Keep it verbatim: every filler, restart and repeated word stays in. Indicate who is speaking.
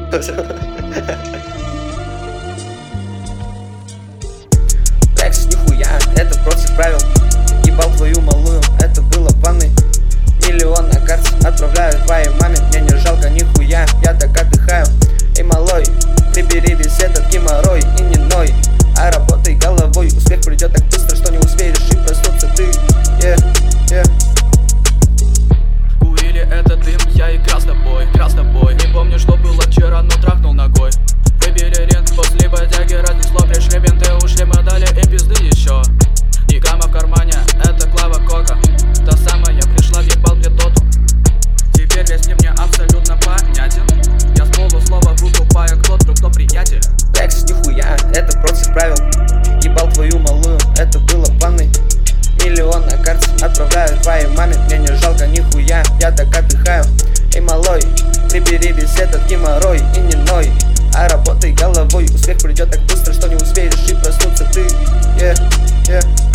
Speaker 1: Флекс нихуя, это против правил. Ебал твою малую, это было в ванной. Миллион на карте отправляю твоей маме. Мне не жалко нихуя, я так отдыхаю. Эй, малой, прибери весь этот геморрой и не ной, а работай головой. Успех придет так быстро, что не успеешь и проснуться ты. Yeah, yeah.
Speaker 2: Курили этот дым, я играл с тобой, играл с тобой. Не помню, что было вчера, но трахнул ногой. Выбили рент, после бодяги разнесло. Пришли менты, ушли, мы дали им пизды еще. Ни гамма в кармане, это Клава Кока. Та самая пришла, въебал мне тоту. Теперь весь мир мне абсолютно понятен. Я с полуслова выступаю, кто друг, кто приятель.
Speaker 1: Флекс нихуя, это против правил. Ебал твою малую, это было в ванной. Миллион на карте отправляю твоей маме. Мне не жалко нихуя, я так отдыхаю. Эй, малой, прибери весь этот геморрой и не ной, а работай головой. Успех придет так быстро, что не успеешь и проснуться ты. Yeah, yeah.